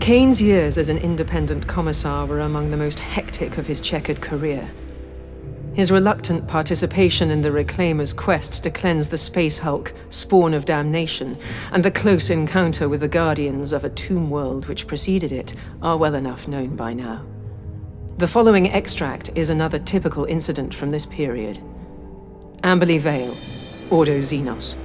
Kane's years as an independent commissar were among the most hectic of his checkered career. His reluctant participation in the Reclaimer's quest to cleanse the Space Hulk, spawn of damnation, and the close encounter with the Guardians of a tomb world which preceded it are well enough known by now. The following extract is another typical incident from this period. Amberley Vale, Ordo Xenos.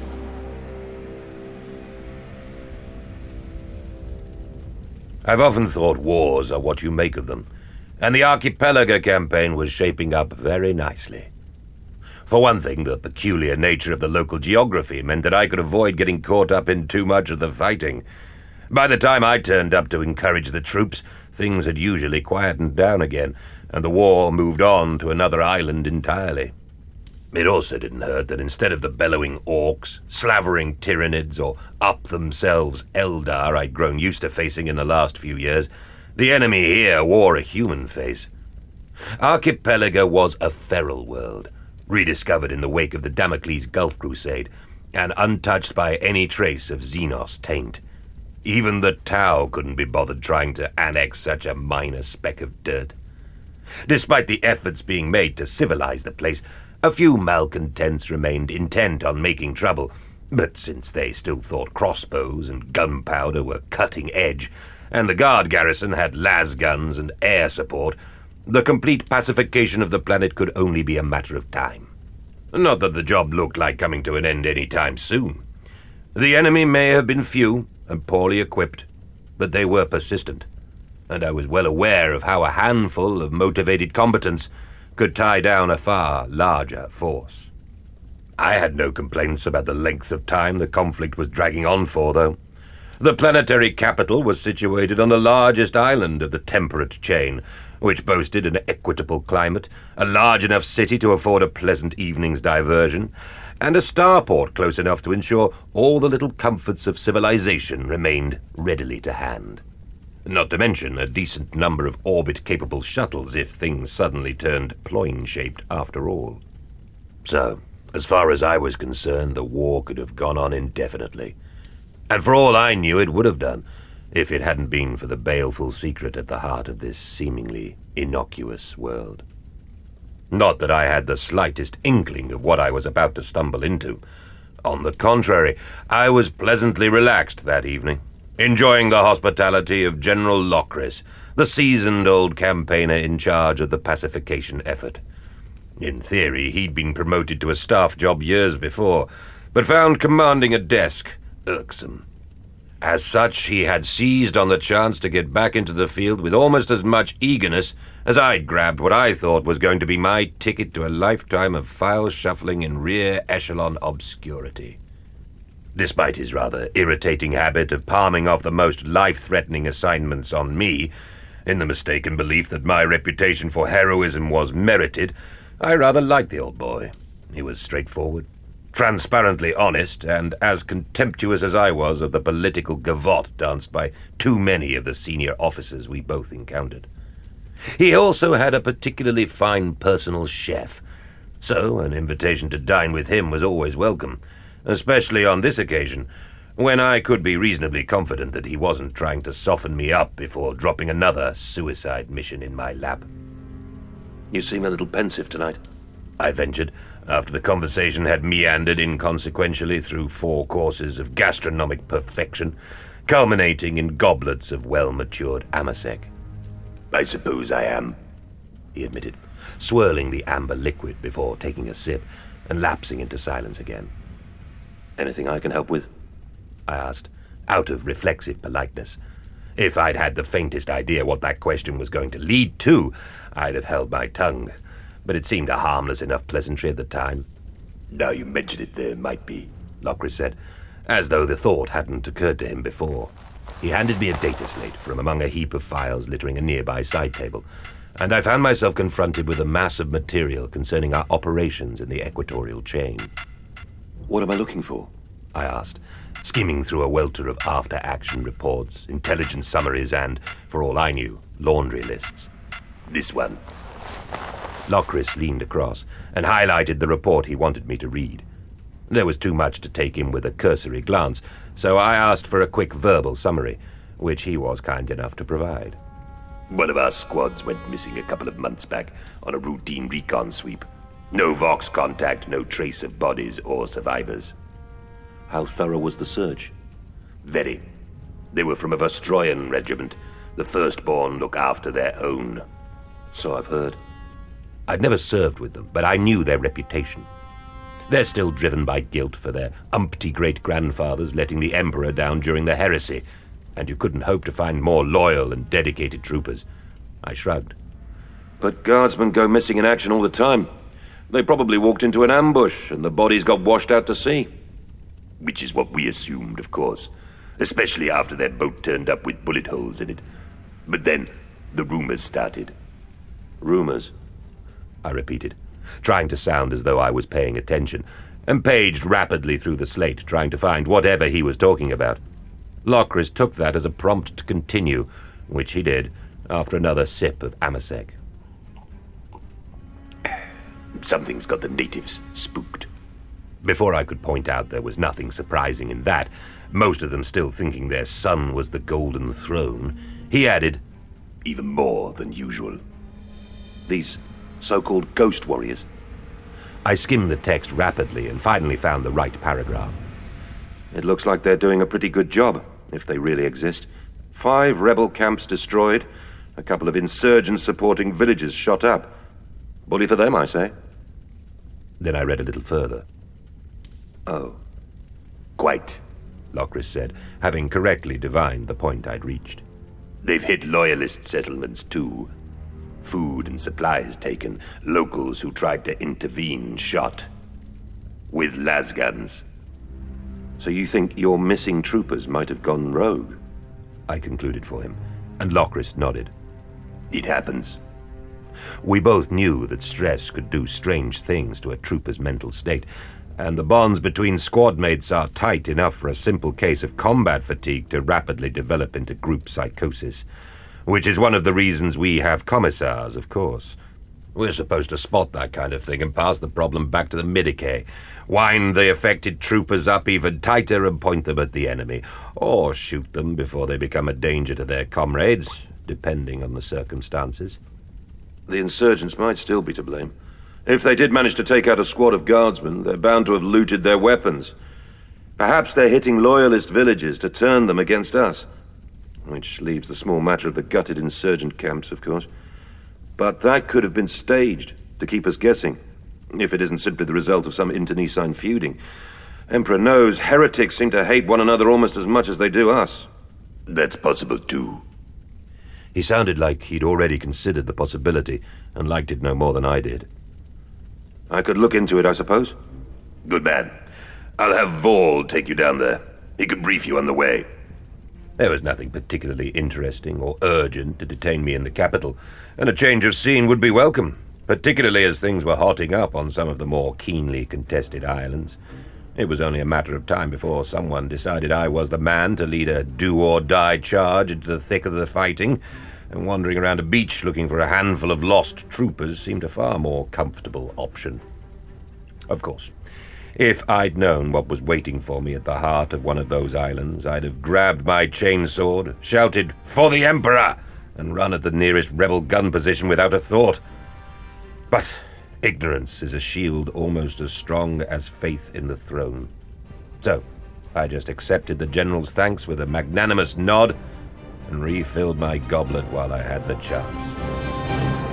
I've often thought wars are what you make of them, and the Archipelago campaign was shaping up very nicely. For one thing, the peculiar nature of the local geography meant that I could avoid getting caught up in too much of the fighting. By the time I turned up to encourage the troops, things had usually quietened down again, and the war moved on to another island entirely. It also didn't hurt that instead of the bellowing orcs, slavering Tyranids, or up-themselves Eldar I'd grown used to facing in the last few years, the enemy here wore a human face. Archipelago was a feral world, rediscovered in the wake of the Damocles Gulf Crusade, and untouched by any trace of Xenos taint. Even the Tau couldn't be bothered trying to annex such a minor speck of dirt. Despite the efforts being made to civilize the place, a few malcontents remained intent on making trouble, but since they still thought crossbows and gunpowder were cutting edge, and the guard garrison had las guns and air support, the complete pacification of the planet could only be a matter of time. Not that the job looked like coming to an end any time soon. The enemy may have been few and poorly equipped, but they were persistent, and I was well aware of how a handful of motivated combatants could tie down a far larger force. I had no complaints about the length of time the conflict was dragging on for, though. The planetary capital was situated on the largest island of the temperate chain, which boasted an equitable climate, a large enough city to afford a pleasant evening's diversion, and a starport close enough to ensure all the little comforts of civilization remained readily to hand. Not to mention a decent number of orbit-capable shuttles if things suddenly turned ploin-shaped after all. So, as far as I was concerned, the war could have gone on indefinitely. And for all I knew, it would have done, if it hadn't been for the baleful secret at the heart of this seemingly innocuous world. Not that I had the slightest inkling of what I was about to stumble into. On the contrary, I was pleasantly relaxed that evening, enjoying the hospitality of General Lokris, the seasoned old campaigner in charge of the pacification effort. In theory, he'd been promoted to a staff job years before, but found commanding a desk irksome. As such, he had seized on the chance to get back into the field with almost as much eagerness as I'd grabbed what I thought was going to be my ticket to a lifetime of file shuffling in rear echelon obscurity. Despite his rather irritating habit of palming off the most life-threatening assignments on me, in the mistaken belief that my reputation for heroism was merited, I rather liked the old boy. He was straightforward, transparently honest, and as contemptuous as I was of the political gavotte danced by too many of the senior officers we both encountered. He also had a particularly fine personal chef, so an invitation to dine with him was always welcome, especially on this occasion, when I could be reasonably confident that he wasn't trying to soften me up before dropping another suicide mission in my lap. "You seem a little pensive tonight," I ventured, after the conversation had meandered inconsequentially through 4 courses of gastronomic perfection, culminating in goblets of well-matured amasec. "I suppose I am," he admitted, swirling the amber liquid before taking a sip and lapsing into silence again. "Anything I can help with?" I asked, out of reflexive politeness. If I'd had the faintest idea what that question was going to lead to, I'd have held my tongue, but it seemed a harmless enough pleasantry at the time. "Now you mention it, there might be," Lokris said, as though the thought hadn't occurred to him before. He handed me a data slate from among a heap of files littering a nearby side table, and I found myself confronted with a mass of material concerning our operations in the equatorial chain. "What am I looking for?" I asked, skimming through a welter of after-action reports, intelligence summaries, and, for all I knew, laundry lists. "This one." Lokris leaned across and highlighted the report he wanted me to read. There was too much to take in with a cursory glance, so I asked for a quick verbal summary, which he was kind enough to provide. One of our squads went missing a couple of months back on a routine recon sweep. No Vox contact, no trace of bodies or survivors. How thorough was the search? Very. They were from a Vostroyan regiment. The firstborn look after their own. So I've heard. I'd never served with them, but I knew their reputation. They're still driven by guilt for their umpty great-grandfathers letting the Emperor down during the heresy, and you couldn't hope to find more loyal and dedicated troopers. I shrugged. But guardsmen go missing in action all the time. They probably walked into an ambush, and the bodies got washed out to sea. Which is what we assumed, of course, especially after their boat turned up with bullet holes in it. But then, the rumors started. Rumors? I repeated, trying to sound as though I was paying attention, and paged rapidly through the slate, trying to find whatever he was talking about. Lokris took that as a prompt to continue, which he did, after another sip of Amasec. Something's got the natives spooked. Before I could point out there was nothing surprising in that, most of them still thinking their son was the Golden Throne, he added, even more than usual. These so-called ghost warriors. I skimmed the text rapidly and finally found the right paragraph. It looks like they're doing a pretty good job, if they really exist. 5 rebel camps destroyed, a couple of insurgent-supporting villages shot up. Bully for them, I say. Then I read a little further. Oh. Quite, Lokris said, having correctly divined the point I'd reached. They've hit loyalist settlements, too. Food and supplies taken, locals who tried to intervene shot. With lasguns. So you think your missing troopers might have gone rogue? I concluded for him, and Lokris nodded. It happens. We both knew that stress could do strange things to a trooper's mental state, and the bonds between squad mates are tight enough for a simple case of combat fatigue to rapidly develop into group psychosis. Which is one of the reasons we have commissars, of course. We're supposed to spot that kind of thing and pass the problem back to the Midicay, wind the affected troopers up even tighter and point them at the enemy, or shoot them before they become a danger to their comrades, depending on the circumstances. The insurgents might still be to blame. If they did manage to take out a squad of guardsmen, they're bound to have looted their weapons. Perhaps they're hitting loyalist villages to turn them against us. Which leaves the small matter of the gutted insurgent camps, of course. But that could have been staged to keep us guessing, if it isn't simply the result of some internecine feuding. Emperor knows heretics seem to hate one another almost as much as they do us. That's possible, too. He sounded like he'd already considered the possibility, and liked it no more than I did. I could look into it, I suppose? Good man. I'll have Vol take you down there. He could brief you on the way. There was nothing particularly interesting or urgent to detain me in the capital, and a change of scene would be welcome, particularly as things were hotting up on some of the more keenly contested islands. It was only a matter of time before someone decided I was the man to lead a do-or-die charge into the thick of the fighting, and wandering around a beach looking for a handful of lost troopers seemed a far more comfortable option. Of course, if I'd known what was waiting for me at the heart of one of those islands, I'd have grabbed my chainsword, shouted, "For the Emperor!" and run at the nearest rebel gun position without a thought. But ignorance is a shield almost as strong as faith in the throne. So, I just accepted the general's thanks with a magnanimous nod and refilled my goblet while I had the chance.